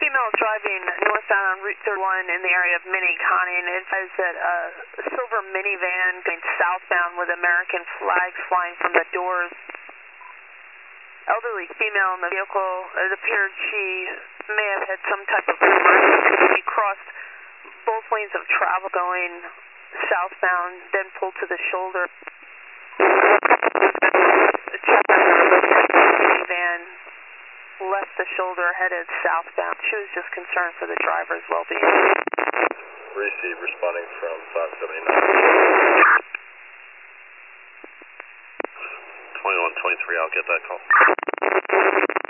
female driving northbound on Route 31 in the area of Minneconning. It says that a silver minivan going southbound with American flags flying from the doors. Elderly female in the vehicle. It appeared she may have had some type of emergency. She crossed both lanes of travel going southbound, then pulled to the shoulder. The minivan left the shoulder, headed southbound. She was just concerned for the driver's well-being. Receive, responding from 579. 2123, I'll get that call.